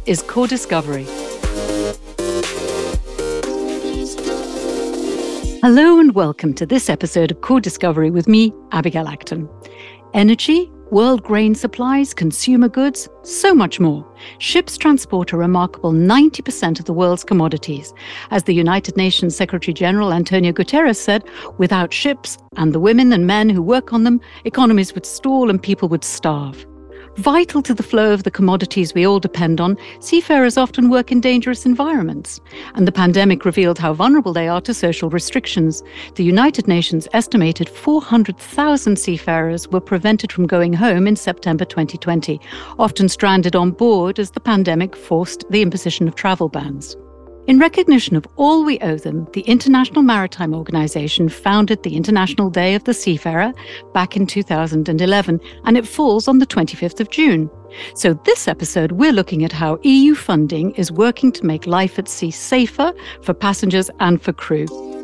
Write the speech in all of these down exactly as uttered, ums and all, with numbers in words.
is Core Discovery. Hello and welcome to this episode of Core Discovery with me, Abigail Acton. Energy, world grain supplies, consumer goods, so much more. Ships transport a remarkable ninety percent of the world's commodities. As the United Nations Secretary-General Antonio Guterres said, without ships and the women and men who work on them, economies would stall and people would starve. Vital to the flow of the commodities we all depend on, seafarers often work in dangerous environments. And the pandemic revealed how vulnerable they are to social restrictions. The United Nations estimated four hundred thousand seafarers were prevented from going home in September twenty twenty, often stranded on board as the pandemic forced the imposition of travel bans. In recognition of all we owe them, the International Maritime Organization founded the International Day of the Seafarer back in two thousand eleven, and it falls on the twenty-fifth of June. So this episode, we're looking at how E U funding is working to make life at sea safer for passengers and for crew.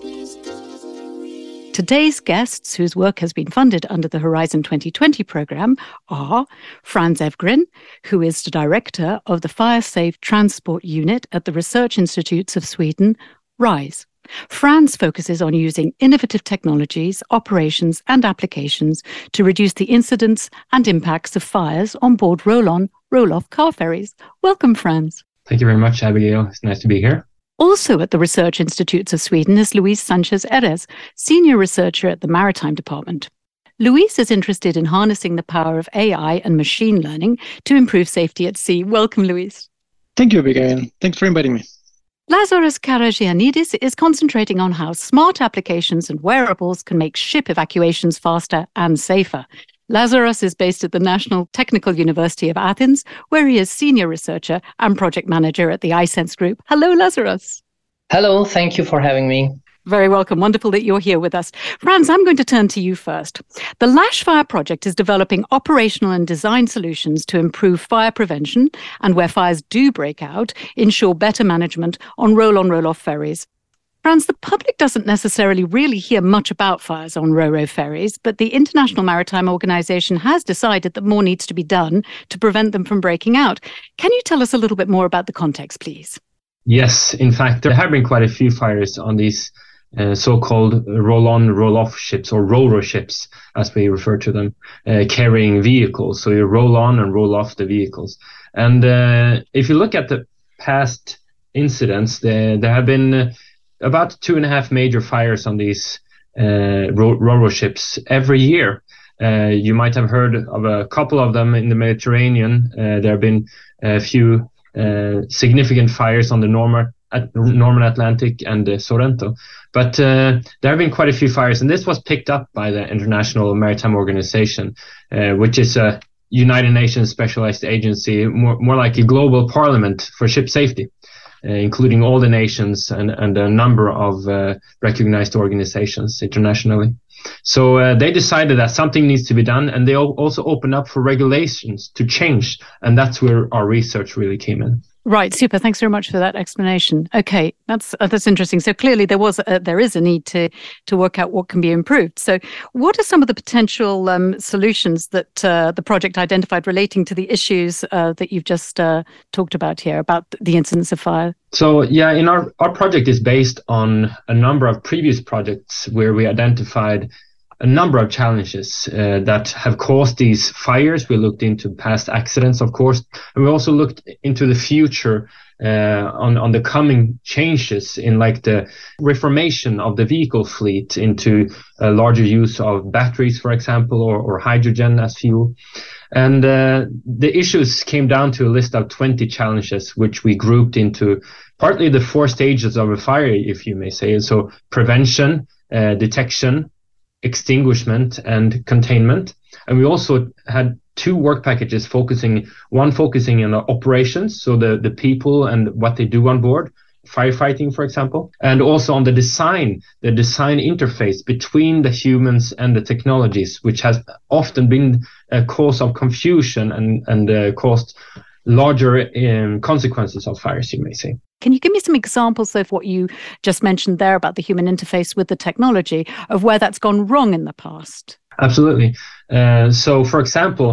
Today's guests, whose work has been funded under the Horizon twenty twenty programme, are Frans Evgren, who is the director of the Fire Safe Transport Unit at the Research Institutes of Sweden, RISE. Frans focuses on using innovative technologies, operations and applications to reduce the incidents and impacts of fires on board roll-on, roll-off car ferries. Welcome, Frans. Thank you very much, Abigail. It's nice to be here. Also at the Research Institutes of Sweden is Luis Sanchez-Erez, Senior Researcher at the Maritime Department. Luis is interested in harnessing the power of A I and machine learning to improve safety at sea. Welcome, Luis. Thank you, Abigail. Thanks for inviting me. Lazaros Karagianidis is concentrating on how smart applications and wearables can make ship evacuations faster and safer. Lazaros is based at the National Technical University of Athens, where he is senior researcher and project manager at the iSense Group. Hello, Lazaros. Hello, thank you for having me. Very welcome. Wonderful that you're here with us. Frans, I'm going to turn to you first. The Lash Fire project is developing operational and design solutions to improve fire prevention and, where fires do break out, ensure better management on roll-on, roll-off ferries. Frans, the public doesn't necessarily really hear much about fires on ro-ro ferries, but the International Maritime Organization has decided that more needs to be done to prevent them from breaking out. Can you tell us a little bit more about the context, please? Yes, in fact, there have been quite a few fires on these uh, so-called roll-on, roll-off ships, or ro-ro ships, as we refer to them, uh, carrying vehicles. So you roll on and roll off the vehicles. And uh, if you look at the past incidents, there, there have been Uh, about two and a half major fires on these uh, ro- ro-ro ships every year. Uh, you might have heard of a couple of them in the Mediterranean. Uh, there have been a few uh, significant fires on the Norman, at Norman Atlantic and uh, Sorrento. But uh, there have been quite a few fires, and this was picked up by the International Maritime Organization, uh, which is a United Nations specialized agency, more, more like a global parliament for ship safety. Uh, including all the nations and, and a number of uh, recognized organizations internationally. So uh, they decided that something needs to be done, and they also opened up for regulations to change, and that's where our research really came in. Right, super. Thanks very much for that explanation. Okay, that's uh, that's interesting. So clearly there was a, there is a need to to work out what can be improved. So what are some of the potential um, solutions that uh, the project identified relating to the issues uh, that you've just uh, talked about here, about the incidence of fire? So yeah, in our, our project is based on a number of previous projects where we identified a number of challenges uh, that have caused these fires. We looked into past accidents, of course, and we also looked into the future uh, on, on the coming changes in like the reformation of the vehicle fleet into a larger use of batteries, for example, or, or hydrogen as fuel. And uh, the issues came down to a list of twenty challenges, which we grouped into partly the four stages of a fire, if you may say. So prevention, uh, detection, extinguishment and containment. And we also had two work packages focusing, one focusing on operations, so the, the people and what they do on board, firefighting, for example, and also on the design, the design interface between the humans and the technologies, which has often been a cause of confusion and, and uh, caused larger um, consequences of fires, you may say. Can you give me some examples of what you just mentioned there about the human interface with the technology, of where that's gone wrong in the past? Absolutely. Uh, so, for example,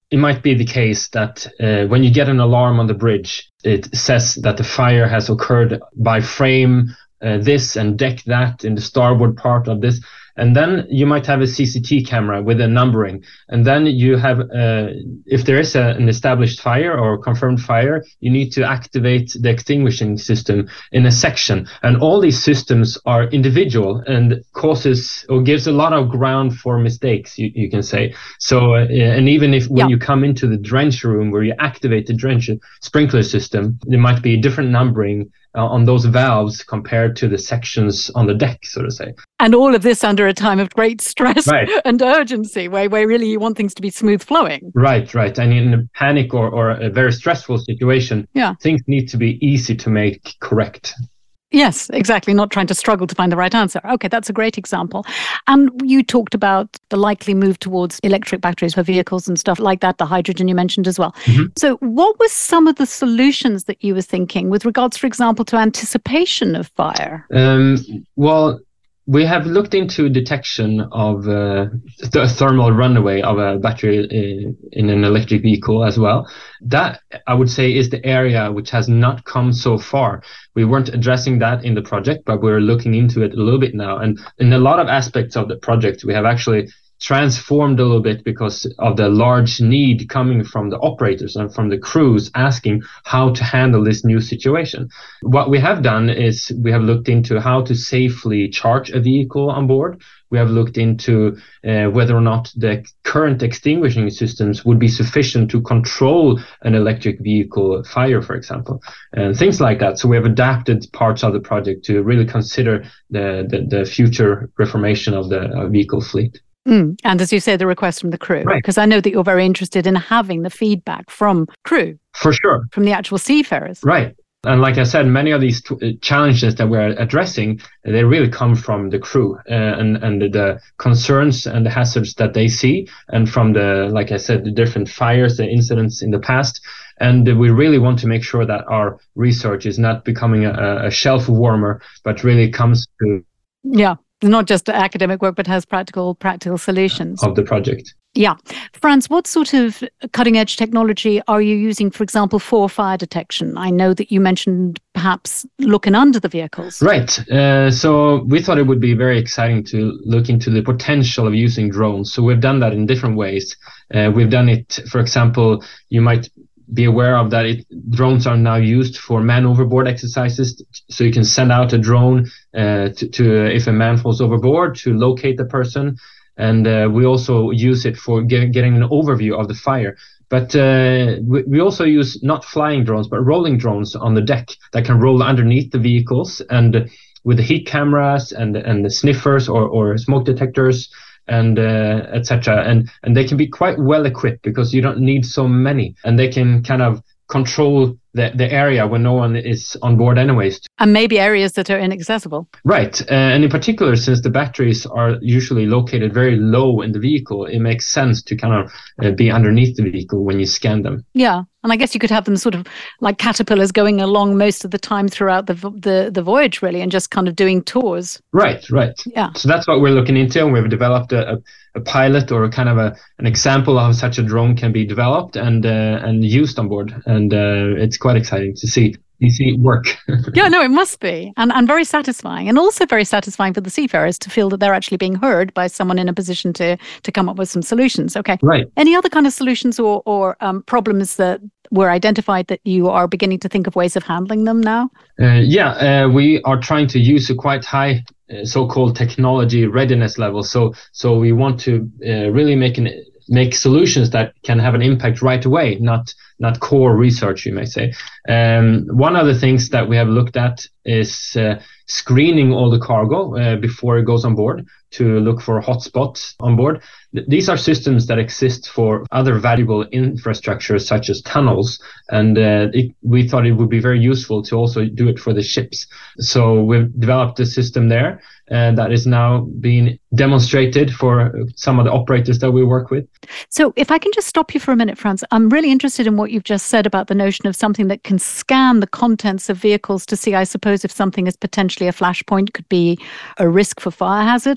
it might be the case that uh, when you get an alarm on the bridge, it says that the fire has occurred by frame uh, this and deck that in the starboard part of this. And then you might have a C C T V camera with a numbering. And then you have, uh, if there is a, an established fire or confirmed fire, you need to activate the extinguishing system in a section. And all these systems are individual and causes or gives a lot of ground for mistakes, you, you can say. So, uh, and even if when yeah. you come into the drench room where you activate the drench sprinkler system, there might be different numbering uh, on those valves compared to the sections on the deck, so to say. And all of this under a time of great stress right. and urgency, where, where really you want things to be smooth flowing. Right, right. And in a panic or, or a very stressful situation, yeah. things need to be easy to make correct. Yes, exactly. Not trying to struggle to find the right answer. Okay, that's a great example. And you talked about the likely move towards electric batteries for vehicles and stuff like that, the hydrogen you mentioned as well. Mm-hmm. So what were some of the solutions that you were thinking with regards, for example, to anticipation of fire? Um, well, we have looked into detection of uh, the thermal runaway of a battery uh, in an electric vehicle as well. That, I would say, is the area which has not come so far. We weren't addressing that in the project, but we're looking into it a little bit now. And in a lot of aspects of the project, we have actually transformed a little bit because of the large need coming from the operators and from the crews asking how to handle this new situation. What we have done is we have looked into how to safely charge a vehicle on board. We have looked into uh, whether or not the current extinguishing systems would be sufficient to control an electric vehicle fire, for example, and things like that. So we have adapted parts of the project to really consider the, the, the future reformation of the uh, vehicle fleet. Mm. And as you say, the request from the crew, because right. I know that you're very interested in having the feedback from crew. For sure. From the actual seafarers. Right. And like I said, many of these t- challenges that we're addressing, they really come from the crew uh, and, and the concerns and the hazards that they see, and from the, like I said, the different fires, the incidents in the past. And we really want to make sure that our research is not becoming a, a shelf warmer, but really comes to... Yeah. Not just academic work, but has practical practical solutions. Of the project. Yeah. Franz, what sort of cutting edge technology are you using, for example, for fire detection? I know that you mentioned perhaps looking under the vehicles. Right. Uh, so we thought it would be very exciting to look into the potential of using drones. So we've done that in different ways. Uh, we've done it, for example, you might be aware of that it, drones are now used for man overboard exercises. So you can send out a drone uh, to, to uh, if a man falls overboard, to locate the person. And uh, we also use it for get, getting an overview of the fire. But uh, we, we also use not flying drones, but rolling drones on the deck that can roll underneath the vehicles, and with the heat cameras and, and the sniffers or, or smoke detectors, and uh, et cetera. And and they can be quite well equipped because you don't need so many, and they can kind of control the, the area when no one is on board anyways. And maybe areas that are inaccessible. Right. Uh, and in particular, since the batteries are usually located very low in the vehicle, it makes sense to kind of uh, be underneath the vehicle when you scan them. Yeah. And I guess you could have them sort of like caterpillars going along most of the time throughout the the, the voyage, really, and just kind of doing tours. Right, right. Yeah. So that's what we're looking into, and we've developed a, a, a pilot or a kind of a an example of how such a drone can be developed and uh, and used on board, and uh, it's quite exciting to see. You see it work. Yeah, no, it must be. And and very satisfying. And also very satisfying for the seafarers to feel that they're actually being heard by someone in a position to to come up with some solutions. Okay. Right. Any other kind of solutions or, or um, problems that were identified that you are beginning to think of ways of handling them now? Uh, yeah, uh, we are trying to use a quite high uh, so-called technology readiness level. So so we want to uh, really make an make solutions that can have an impact right away, not not core research, you may say. Um, one of the things that we have looked at is uh, screening all the cargo uh, before it goes on board to look for hotspots on board. Th- these are systems that exist for other valuable infrastructure such as tunnels, and uh, it, we thought it would be very useful to also do it for the ships. So we've developed a system there uh, that is now being demonstrated for some of the operators that we work with. So if I can just stop you for a minute, Franz, I'm really interested in what you've just said about the notion of something that can scan the contents of vehicles to see, I suppose, if something is potentially a flashpoint, could be a risk for fire hazard.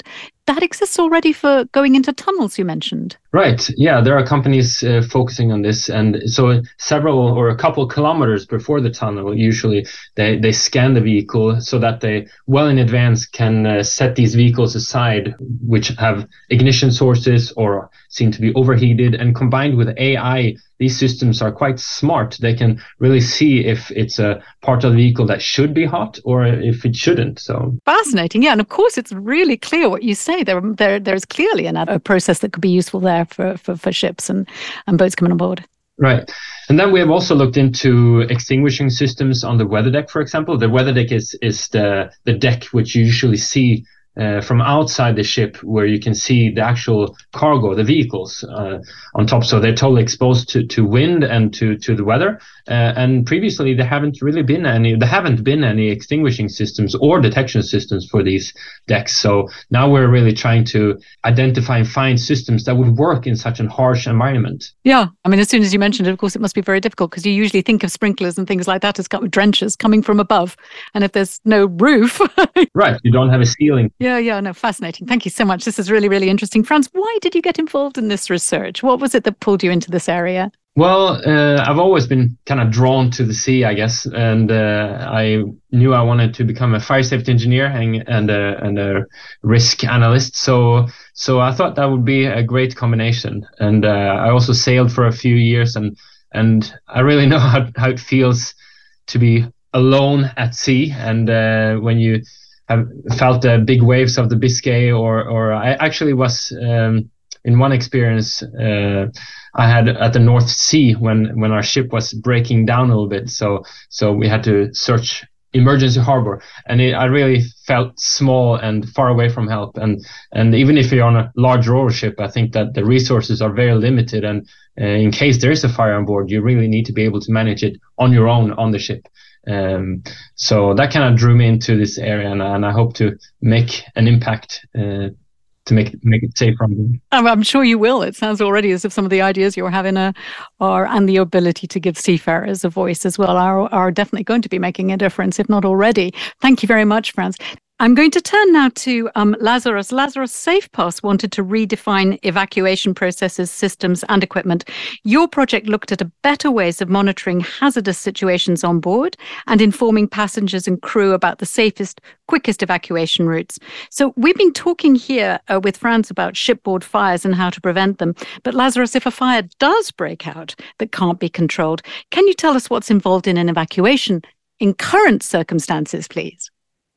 that exists already for going into tunnels, you mentioned. Right. Yeah, there are companies uh, focusing on this. And so several or a couple kilometers before the tunnel, usually they, they scan the vehicle so that they well in advance can uh, set these vehicles aside, which have ignition sources or seem to be overheated. And combined with A I, these systems are quite smart. They can really see if it's a part of the vehicle that should be hot or if it shouldn't. So fascinating. Yeah. And of course, it's really clear what you say. There, there, there's clearly another process that could be useful there for, for, for ships and, and boats coming on board. Right. And then we have also looked into extinguishing systems on the weather deck, for example. The weather deck is, is the, the deck which you usually see Uh, from outside the ship, where you can see the actual cargo, the vehicles uh, on top. So they're totally exposed to, to wind and to, to the weather. Uh, and previously, there haven't really been any. There haven't been any extinguishing systems or detection systems for these decks. So now we're really trying to identify and find systems that would work in such a harsh environment. Yeah, I mean, as soon as you mentioned it, of course, it must be very difficult because you usually think of sprinklers and things like that as kind of drenches coming from above, and if there's no roof, right, you don't have a ceiling. Yeah, yeah, no, fascinating. Thank you so much. This is really, really interesting. Frans, why did you get involved in this research? What was it that pulled you into this area? Well, uh, I've always been kind of drawn to the sea, I guess, and uh, I knew I wanted to become a fire safety engineer and and a, and a risk analyst. So, so I thought that would be a great combination. And uh, I also sailed for a few years, and and I really know how how it feels to be alone at sea, and uh, when you have felt the big waves of the Biscay, or or I actually was um, in one experience uh, I had at the North Sea when when our ship was breaking down a little bit. So so we had to search emergency harbor, and it, I really felt small and far away from help. And and even if you're on a large roller ship, I think that the resources are very limited. And uh, in case there is a fire on board, you really need to be able to manage it on your own on the ship. Um, so that kind of drew me into this area, and, and I hope to make an impact uh, to make make it safe from them. I'm sure you will. It sounds already as if some of the ideas you're having a, are and the ability to give seafarers a voice as well are are definitely going to be making a difference, if not already. Thank you very much, Frans. I'm going to turn now to um, Lazarus. Lazarus, SafePass wanted to redefine evacuation processes, systems, and equipment. Your project looked at a better ways of monitoring hazardous situations on board and informing passengers and crew about the safest, quickest evacuation routes. So we've been talking here uh, with Frans about shipboard fires and how to prevent them. But Lazarus, if a fire does break out that can't be controlled, can you tell us what's involved in an evacuation in current circumstances, please?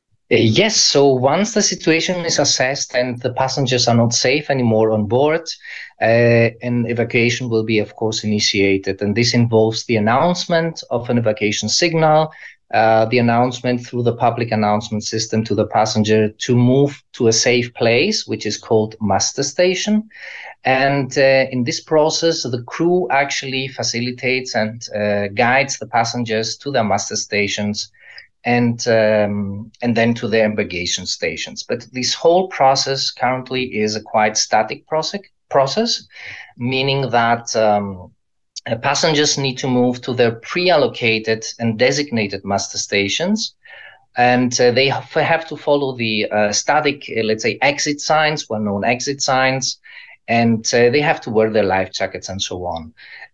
Yes, so once the situation is assessed and the passengers are not safe anymore on board, uh, an evacuation will be, of course, initiated. And this involves the announcement of an evacuation signal, uh, the announcement through the public announcement system to the passenger to move to a safe place, which is called muster station. And uh, in this process, the crew actually facilitates and uh, guides the passengers to their muster stations, and um, and then to their embarkation stations. But this whole process currently is a quite static process, process meaning that um, uh, passengers need to move to their pre-allocated and designated muster stations, and uh, they have to follow the uh, static, uh, let's say, exit signs, well-known exit signs, and uh, they have to wear their life jackets and so on.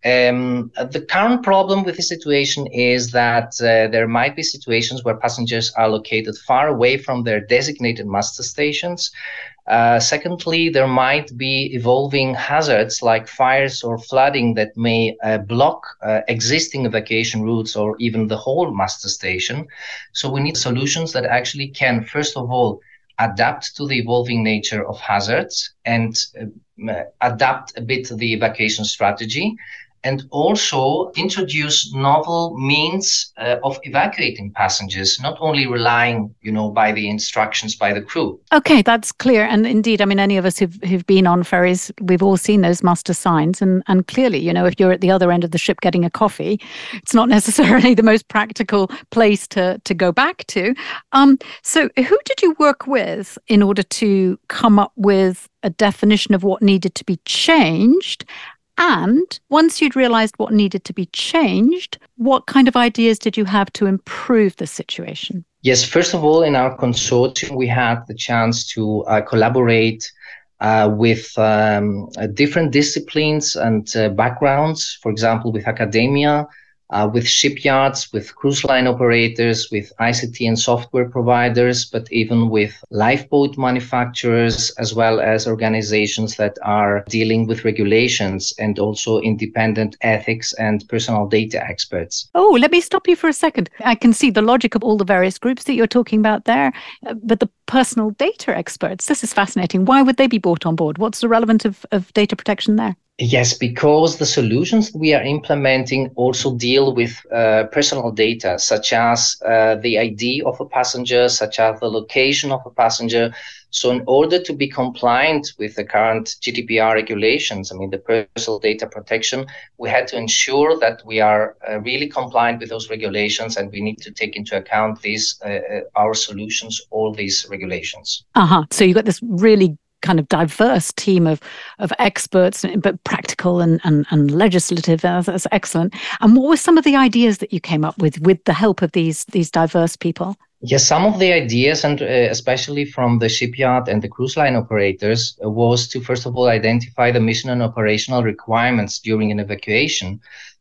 Um, the current problem with the situation is that uh, there might be situations where passengers are located far away from their designated muster stations. Uh, secondly, there might be evolving hazards like fires or flooding that may uh, block uh, existing evacuation routes or even the whole muster station. So we need solutions that actually can, first of all, adapt to the evolving nature of hazards and uh, adapt a bit to the evacuation strategy, and also introduce novel means uh, of evacuating passengers, not only relying, you know, by the instructions by the crew. Okay, that's clear. And indeed, I mean, any of us who've, who've been on ferries, we've all seen those muster signs. And, and clearly, you know, if you're at the other end of the ship getting a coffee, it's not necessarily the most practical place to, to go back to. Um, so who did you work with in order to come up with a definition of what needed to be changed? And once you'd realized what needed to be changed, what kind of ideas did you have to improve the situation? Yes, first of all, in our consortium, we had the chance to uh, collaborate uh, with um, uh, different disciplines and uh, backgrounds, for example, with academia, uh, with shipyards, with cruise line operators, with I C T and software providers, but even with lifeboat manufacturers, as well as organizations that are dealing with regulations and also independent ethics and personal data experts. Oh, let me stop you for a second. I can see the logic of all the various groups that you're talking about there, but the personal data experts, this is fascinating. Why would they be brought on board? What's the relevance of, of data protection there? Yes, because the solutions we are implementing also deal with uh, personal data, such as uh, the I D of a passenger, such as the location of a passenger. So in order to be compliant with the current G D P R regulations, I mean, the personal data protection, we had to ensure that we are uh, really compliant with those regulations, and we need to take into account these, uh, our solutions, all these regulations. Uh-huh. So you've got this really kind of diverse team of of experts, but practical and, and, and legislative. That's, that's excellent. And what were some of the ideas that you came up with with the help of these these diverse people? Yes, some of the ideas, and uh, especially from the shipyard and the cruise line operators, uh, was to first of all identify the mission and operational requirements during an evacuation.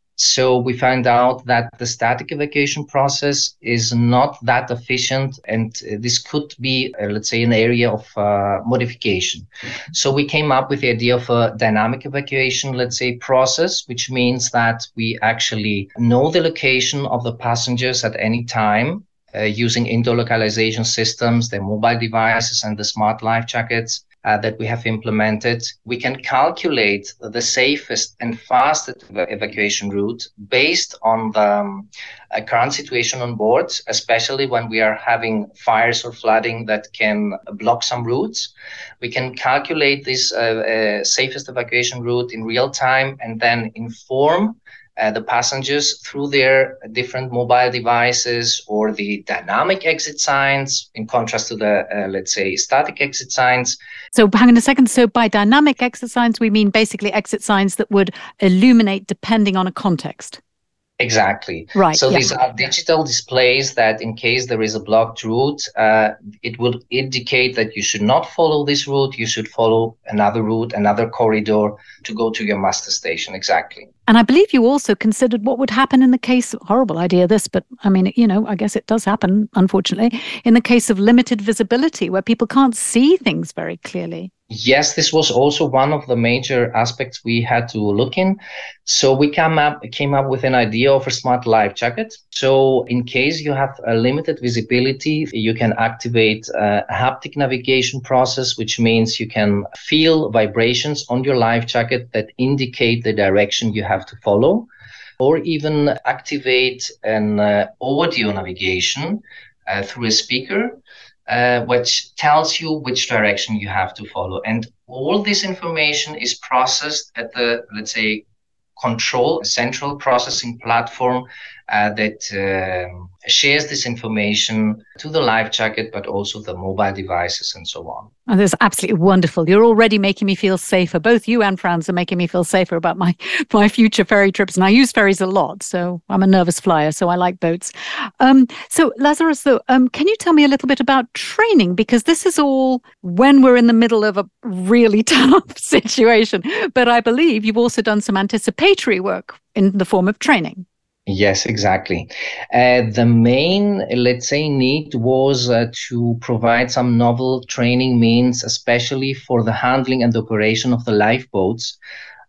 So we found out that the static evacuation process is not that efficient, and this could be, uh, let's say, an area of uh, modification. So we came up with the idea of a dynamic evacuation, let's say, process, which means that we actually know the location of the passengers at any time uh, using indoor localization systems, the mobile devices, and the smart life jackets Uh, that we have implemented. We can calculate the safest and fastest ev- evacuation route based on the um, uh, current situation on board, especially when we are having fires or flooding that can block some routes. We can calculate this uh, uh, safest evacuation route in real time and then inform Uh, the passengers through their different mobile devices or the dynamic exit signs, in contrast to the, uh, let's say, static exit signs. So hang on a second. So by dynamic exit signs, we mean basically exit signs that would illuminate depending on a context. Exactly. Right. So yeah. these are digital displays that in case there is a blocked route, uh, it will indicate that you should not follow this route. You should follow another route, another corridor to go to your master station. Exactly. And I believe you also considered what would happen in the case, horrible idea this, but I mean, you know, I guess it does happen, unfortunately, in the case of limited visibility where people can't see things very clearly. Yes, this was also one of the major aspects we had to look in. So we came up came up with an idea of a smart life jacket. So in case you have a limited visibility, you can activate a haptic navigation process, which means you can feel vibrations on your life jacket that indicate the direction you have to follow, or even activate an uh, audio navigation uh, through a speaker. Uh, which tells you which direction you have to follow. And all this information is processed at the, let's say, control, central processing platform uh, that uh, shares this information to the life jacket, but also the mobile devices and so on. And that's absolutely wonderful. You're already making me feel safer. Both you and Franz are making me feel safer about my, my future ferry trips. And I use ferries a lot, so I'm a nervous flyer, so I like boats. Um, so Lazarus, though, um, can you tell me a little bit about training? Because this is all when we're in the middle of a really tough situation. But I believe you've also done some anticipatory work in the form of training. Yes, exactly. Uh, the main, let's say, need was uh, to provide some novel training means, especially for the handling and operation of the lifeboats,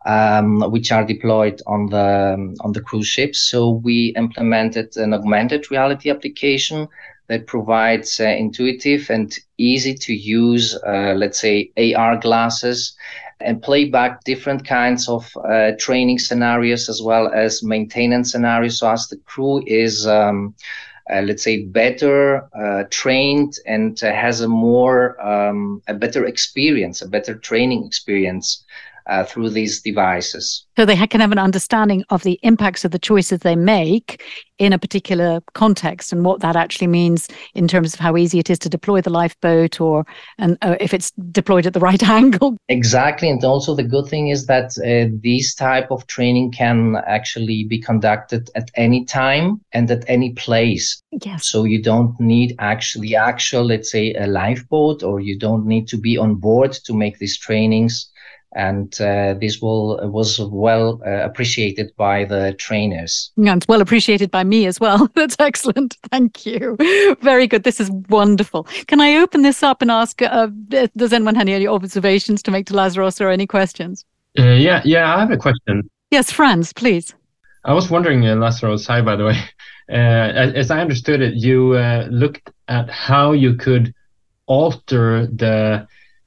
um, which are deployed on the on the cruise ships. So we implemented an augmented reality application that provides uh, intuitive and easy to use, uh, let's say, A R glasses, and play back different kinds of uh, training scenarios as well as maintenance scenarios. So as the crew is, um, uh, let's say, better uh, trained and uh, has a more, um, a better experience, a better training experience uh, through these devices. So they can have an understanding of the impacts of the choices they make in a particular context and what that actually means in terms of how easy it is to deploy the lifeboat, or and uh, if it's deployed at the right angle. Exactly. And also the good thing is that uh, these type of training can actually be conducted at any time and at any place. Yes. So you don't need actually actual, let's say, a lifeboat, or you don't need to be on board to make these trainings. And uh, this will was well uh, appreciated by the trainers. Yeah, it's well appreciated by me as well. That's excellent. Thank you. Very good. This is wonderful. Can I open this up and ask, uh, does anyone have any observations to make to Lazaros, or any questions? Uh, yeah, yeah, I have a question. Yes, Franz, please. I was wondering, uh, Lazaros, hi, by the way. Uh, as, as I understood it, you uh, looked at how you could alter the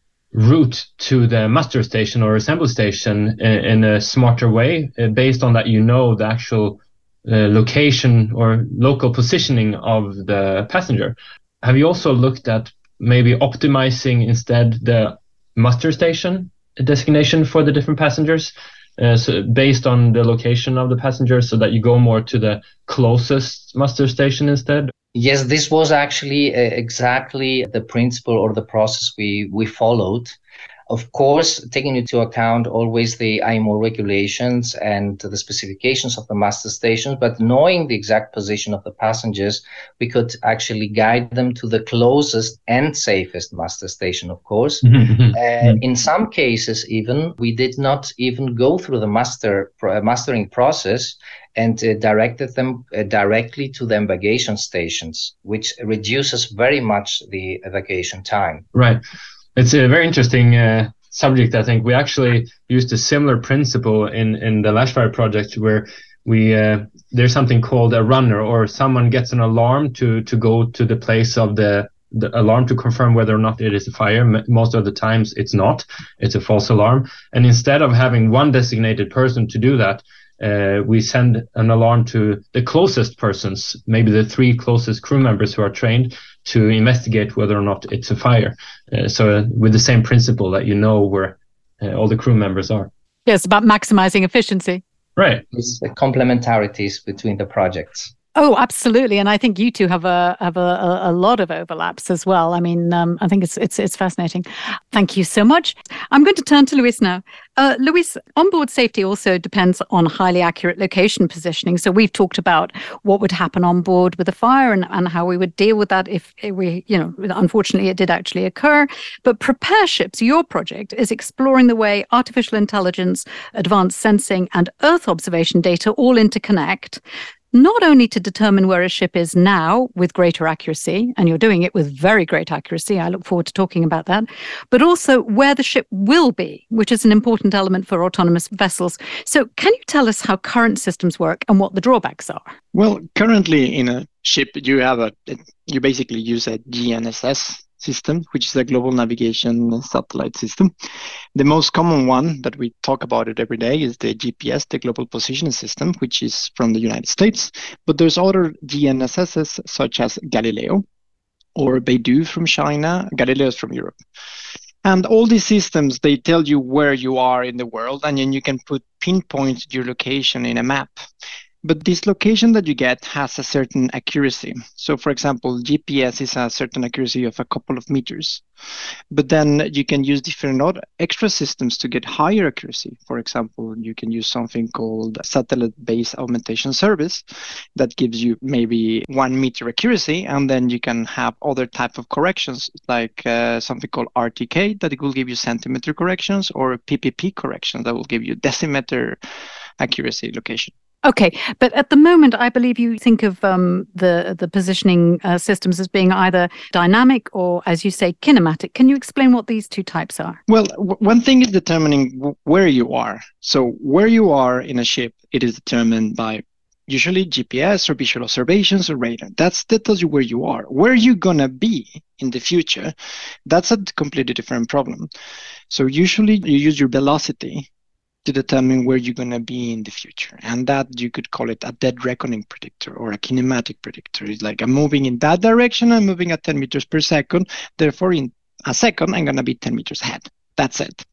route to the muster station or assembly station in, in a smarter way, uh, based on that you know the actual uh, location or local positioning of the passenger. Have you also looked at maybe optimizing instead the muster station designation for the different passengers, uh, so based on the location of the passenger, so that you go more to the closest muster station instead? Yes, this was actually uh, exactly the principle or the process we, we followed. Of course, taking into account always the I M O regulations and the specifications of the muster stations, but knowing the exact position of the passengers, we could actually guide them to the closest and safest muster station, of course. Mm-hmm. Uh, in some cases, even, we did not even go through the muster uh, mustering process, and uh, directed them uh, directly to the embarkation stations, which reduces very much the evacuation time. Right. It's a very interesting uh, subject, I think. We actually used a similar principle in, in the Lashfire project, where we uh, there's something called a runner, or someone gets an alarm to, to go to the place of the, the alarm to confirm whether or not it is a fire. Most of the times it's not. It's a false alarm. And instead of having one designated person to do that, Uh, we send an alarm to the closest persons, maybe the three closest crew members who are trained, to investigate whether or not it's a fire. Uh, so uh, with the same principle that you know where uh, all the crew members are. Yes, about maximizing efficiency. Right. It's the complementarities between the projects. Oh, absolutely, and I think you two have a have a, a lot of overlaps as well. I mean, um, I think it's it's it's fascinating. Thank you so much. I'm going to turn to Luis now. Uh, Luis, onboard safety also depends on highly accurate location positioning. So we've talked about what would happen on board with a fire, and, and how we would deal with that if we, you know, unfortunately it did actually occur. But Prepare Ships, your project, is exploring the way artificial intelligence, advanced sensing, and Earth observation data all interconnect, not only to determine where a ship is now with greater accuracy, and you're doing it with very great accuracy, I look forward to talking about that, but also where the ship will be, which is an important element for autonomous vessels. So can you tell us how current systems work and what the drawbacks are? Well, currently in a ship, you have a, you basically use a G N S S system, which is a global navigation satellite system. The most common one that we talk about it every day is the G P S, the Global Positioning System, which is from the United States. But there's other G N S Ss such as Galileo or Beidou from China. Galileo is from Europe. And all these systems, they tell you where you are in the world, and then you can put pinpoint your location in a map. But this location that you get has a certain accuracy. So for example, G P S is a certain accuracy of a couple of meters. But then you can use different other extra systems to get higher accuracy. For example, you can use something called satellite-based augmentation service that gives you maybe one meter accuracy, and then you can have other type of corrections, like uh, something called R T K that it will give you centimeter corrections, or P P P corrections that will give you decimeter accuracy location. Okay, but at the moment, I believe you think of um, the the positioning uh, systems as being either dynamic or, as you say, kinematic. Can you explain what these two types are? Well, w- one thing is determining w- where you are. So where you are in a ship, it is determined by usually G P S or visual observations or radar. That's that tells you where you are. Where you're gonna be in the future, that's a completely different problem. So usually you use your velocity to determine where you're going to be in the future. And that you could call it a dead reckoning predictor or a kinematic predictor. It's like I'm moving in that direction, I'm moving at ten meters per second. Therefore, in a second, I'm going to be ten meters ahead. That's it.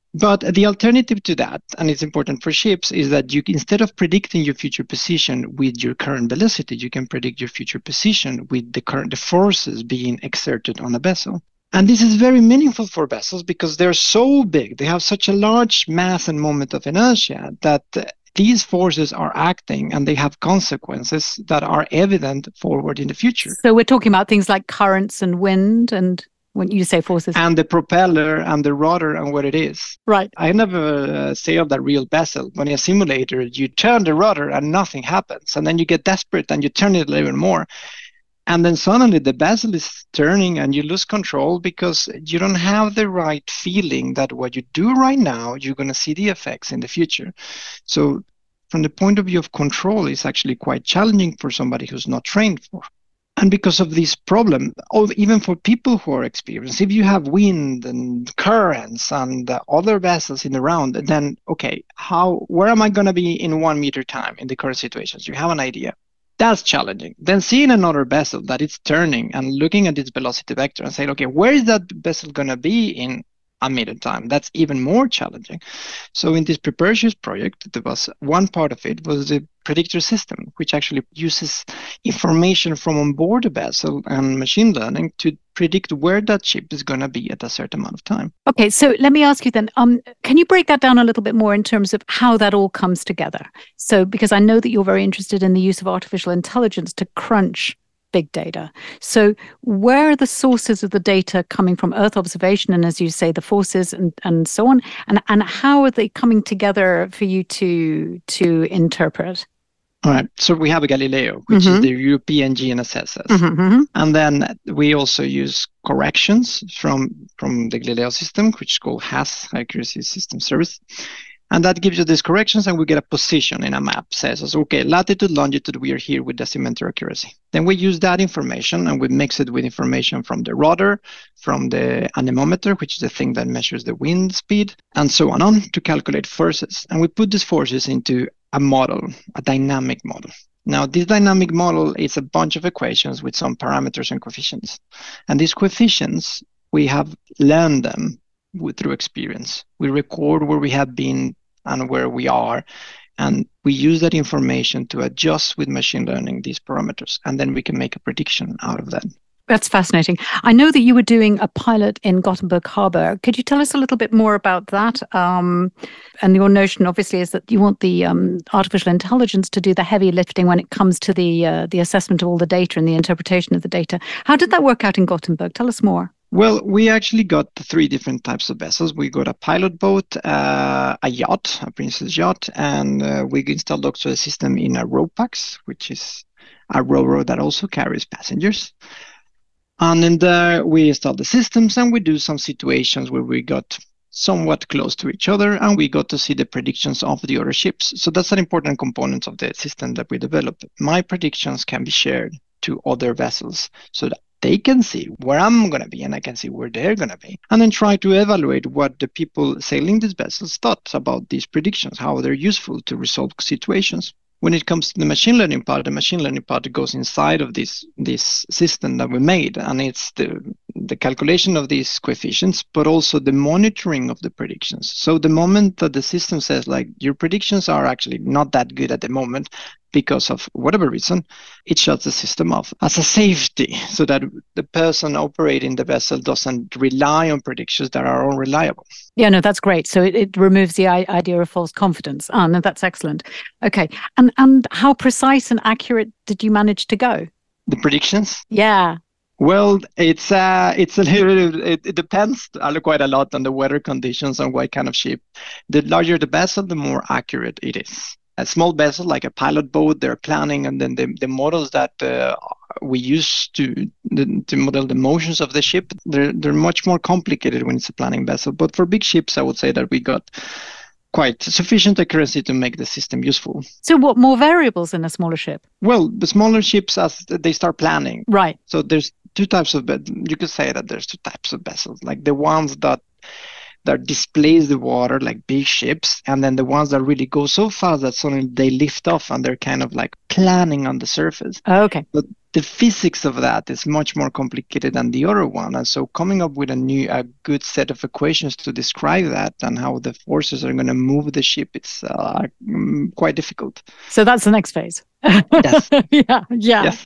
But the alternative to that, and it's important for ships, is that you instead of predicting your future position with your current velocity, you can predict your future position with the current the forces being exerted on a vessel. And this is very meaningful for vessels because they're so big, they have such a large mass and moment of inertia that uh, these forces are acting and they have consequences that are evident forward in the future. So we're talking about things like currents and wind and when you say forces. And the propeller and the rudder and what it is. Right. I never uh, sailed a real vessel. When in a simulator, you turn the rudder and nothing happens. And then you get desperate and you turn it a little more. And then suddenly the vessel is turning and you lose control because you don't have the right feeling that what you do right now, you're going to see the effects in the future. So from the point of view of control, it's actually quite challenging for somebody who's not trained for. And because of this problem, even for people who are experienced, if you have wind and currents and uh, other vessels in the round, then, okay, how, where am I going to be in one meter time in the current situations? You have an idea. That's challenging. Then seeing another vessel that it's turning and looking at its velocity vector and saying, okay, where is that vessel going to be in a meter time? That's even more challenging. So in this Preparatius project, there was one part of it was the predictor system, which actually uses information from on board the vessel and machine learning to predict where that ship is going to be at a certain amount of time. Okay, so let me ask you then, um, can you break that down a little bit more in terms of how that all comes together? So, because I know that you're very interested in the use of artificial intelligence to crunch big data. So where are the sources of the data coming from? Earth observation and, as you say, the forces and, and so on, and and how are they coming together for you to to interpret? All right. So we have a Galileo, which mm-hmm. is the European G N S S. Mm-hmm. And then we also use corrections from, from the Galileo system, which is called H A S, Accuracy System Service. And that gives you these corrections, and we get a position in a map. Says us, okay, latitude, longitude, we are here with decimeter accuracy. Then we use that information and we mix it with information from the rudder, from the anemometer, which is the thing that measures the wind speed, and so on, on to calculate forces. And we put these forces into a model, a dynamic model. Now, this dynamic model is a bunch of equations with some parameters and coefficients. And these coefficients, we have learned them with, through experience. We record where we have been and where we are, and we use that information to adjust with machine learning these parameters, and then we can make a prediction out of that. That's fascinating. I know that you were doing a pilot in Gothenburg Harbor. Could you tell us a little bit more about that? Um, and your notion, obviously, is that you want the um, artificial intelligence to do the heavy lifting when it comes to the uh, the assessment of all the data and the interpretation of the data. How did that work out in Gothenburg? Tell us more. Well, we actually got three different types of vessels. We got a pilot boat, uh, a yacht, a Princess yacht, and uh, we installed also a system in a RoPax, which is a ro-ro that also carries passengers. And in there, we installed the systems, and we do some situations where we got somewhat close to each other, and we got to see the predictions of the other ships. So that's an important component of the system that we developed. My predictions can be shared to other vessels so that they can see where I'm going to be and I can see where they're going to be, and then try to evaluate what the people sailing these vessels thought about these predictions, how they're useful to resolve situations. When it comes to the machine learning part, the machine learning part goes inside of this this system that we made, and it's the the calculation of these coefficients, but also the monitoring of the predictions. So the moment that the system says, like, your predictions are actually not that good at the moment because of whatever reason, it shuts the system off as a safety so that the person operating the vessel doesn't rely on predictions that are unreliable. Yeah, no, that's great. So it, it removes the I- idea of false confidence. Oh, no, that's excellent. Okay. And and how precise and accurate did you manage to go? The predictions? Yeah. Well, it's uh, it's a little. It, it depends quite a lot on the weather conditions and what kind of ship. The larger the vessel, the more accurate it is. A small vessel like a pilot boat, they're planning, and then the, the models that uh, we use to the, to model the motions of the ship, they're they're much more complicated when it's a planning vessel. But for big ships, I would say that we got quite sufficient accuracy to make the system useful. So what, more variables in a smaller ship? Well, the smaller ships, as they start planning. Right. So there's two types of, you could say that there's two types of vessels, like the ones that that displace the water, like big ships, and then the ones that really go so fast that suddenly they lift off and they're kind of like planning on the surface. Oh, okay. But the physics of that is much more complicated than the other one. And so coming up with a new, a good set of equations to describe that and how the forces are going to move the ship, it's uh, quite difficult. So that's the next phase. Yes. yeah, yeah. Yes.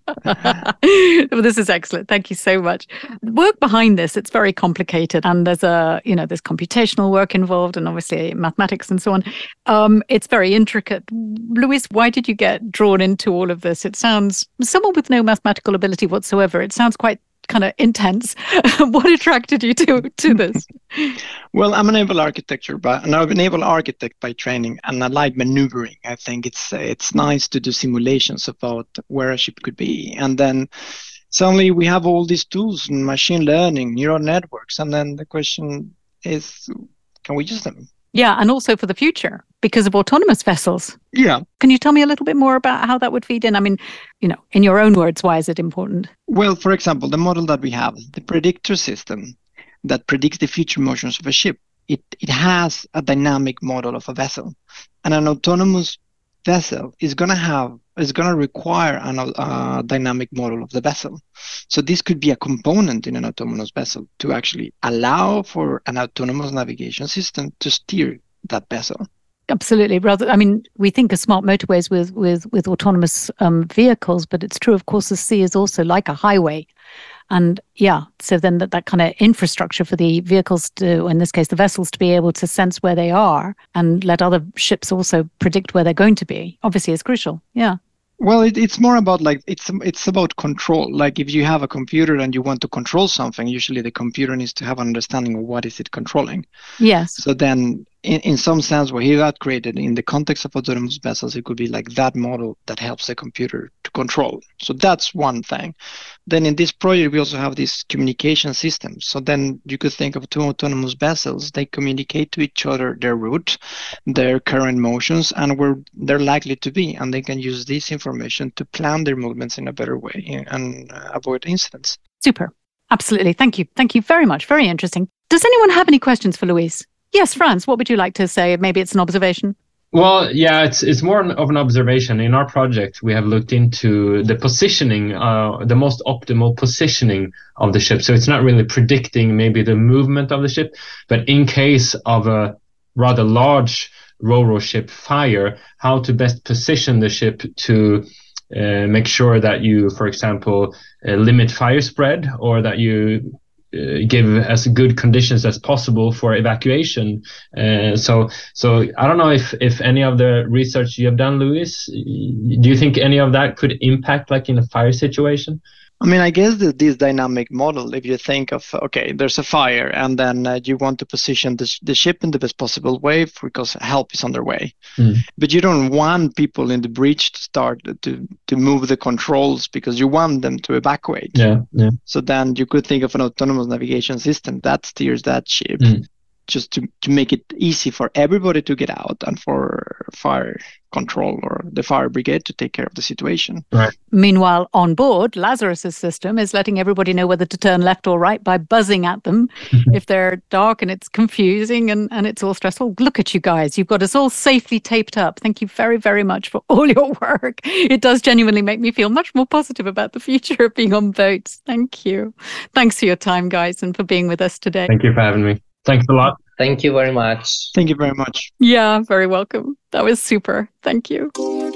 Well, this is excellent. Thank you so much. The work behind this, it's very complicated, and there's a, you know, there's computational work involved, and obviously mathematics and so on. Um, it's very intricate. Luis, why did you get drawn into all of this? It sounds, someone with no mathematical ability whatsoever, it sounds quite kind of intense. What attracted you to to this? Well, I'm an naval architecture, but and I'm a naval architect by training, and I like maneuvering. I think it's it's nice to do simulations about where a ship could be, and then suddenly we have all these tools and machine learning, neural networks, and then the question is, can we use them? Yeah, and also for the future because of autonomous vessels. Yeah. Can you tell me a little bit more about how that would feed in? I mean, you know, in your own words, why is it important? Well, for example, the model that we have, the predictor system that predicts the future motions of a ship, it, it has a dynamic model of a vessel. And an autonomous vessel is going to have, is going to require a uh, dynamic model of the vessel. So this could be a component in an autonomous vessel to actually allow for an autonomous navigation system to steer that vessel. Absolutely. Rather, I mean, we think of smart motorways with with with autonomous um, vehicles, but it's true, of course, the sea is also like a highway. And yeah, so then that, that kind of infrastructure for the vehicles to, in this case, the vessels to be able to sense where they are and let other ships also predict where they're going to be, obviously is crucial. Yeah. Well, it, it's more about like, it's it's about control. Like if you have a computer and you want to control something, usually the computer needs to have an understanding of what is it controlling. Yes. So then in, in some sense, what he got created in the context of autonomous vessels, it could be like that model that helps the computer to control. So that's one thing. Then in this project, we also have these communication systems. So then you could think of two autonomous vessels. They communicate to each other their route, their current motions, and where they're likely to be. And they can use this information to plan their movements in a better way and uh, avoid incidents. Super. Absolutely. Thank you. Thank you very much. Very interesting. Does anyone have any questions for Luis? Yes, Franz, what would you like to say? Maybe it's an observation. Well, yeah, it's it's more of an observation. In our project, we have looked into the positioning, uh, the most optimal positioning of the ship. So it's not really predicting maybe the movement of the ship, but in case of a rather large ro-ro ship fire, how to best position the ship to uh, make sure that you, for example, uh, limit fire spread, or that you Uh, give as good conditions as possible for evacuation. Uh, so, so I don't know if, if any of the research you have done, Luis, do you think any of that could impact like in a fire situation? I mean, I guess that this dynamic model, if you think of, okay, there's a fire and then uh, you want to position the, the ship in the best possible way because help is on their way. Mm. But you don't want people in the breach to start to, to move the controls because you want them to evacuate. Yeah, yeah. So then you could think of an autonomous navigation system that steers that ship mm. just to, to make it easy for everybody to get out and for fire control or the fire brigade to take care of the situation. Right. Meanwhile, on board, Lazarus's system is letting everybody know whether to turn left or right by buzzing at them if they're dark and it's confusing and, and it's all stressful. Look at you guys. You've got us all safely taped up. Thank you very, very much for all your work. It does genuinely make me feel much more positive about the future of being on boats. Thank you. Thanks for your time, guys, and for being with us today. Thank you for having me. Thanks a lot. Thank you very much. Thank you very much. Yeah, very welcome. That was super. Thank you.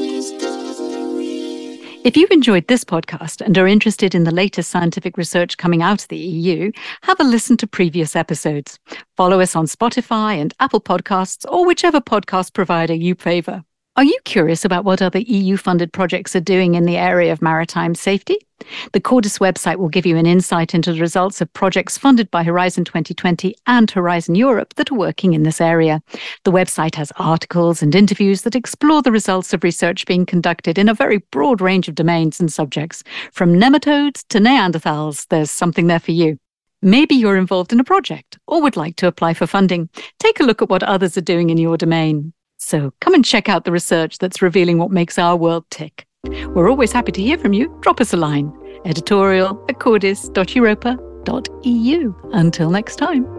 If you've enjoyed this podcast and are interested in the latest scientific research coming out of the E U, have a listen to previous episodes. Follow us on Spotify and Apple Podcasts or whichever podcast provider you favour. Are you curious about what other E U-funded projects are doing in the area of maritime safety? The Cordis website will give you an insight into the results of projects funded by Horizon twenty twenty and Horizon Europe that are working in this area. The website has articles and interviews that explore the results of research being conducted in a very broad range of domains and subjects. From nematodes to Neanderthals, there's something there for you. Maybe you're involved in a project or would like to apply for funding. Take a look at what others are doing in your domain. So come and check out the research that's revealing what makes our world tick. We're always happy to hear from you. Drop us a line. Editorial at cordis dot europa dot e u. Until next time.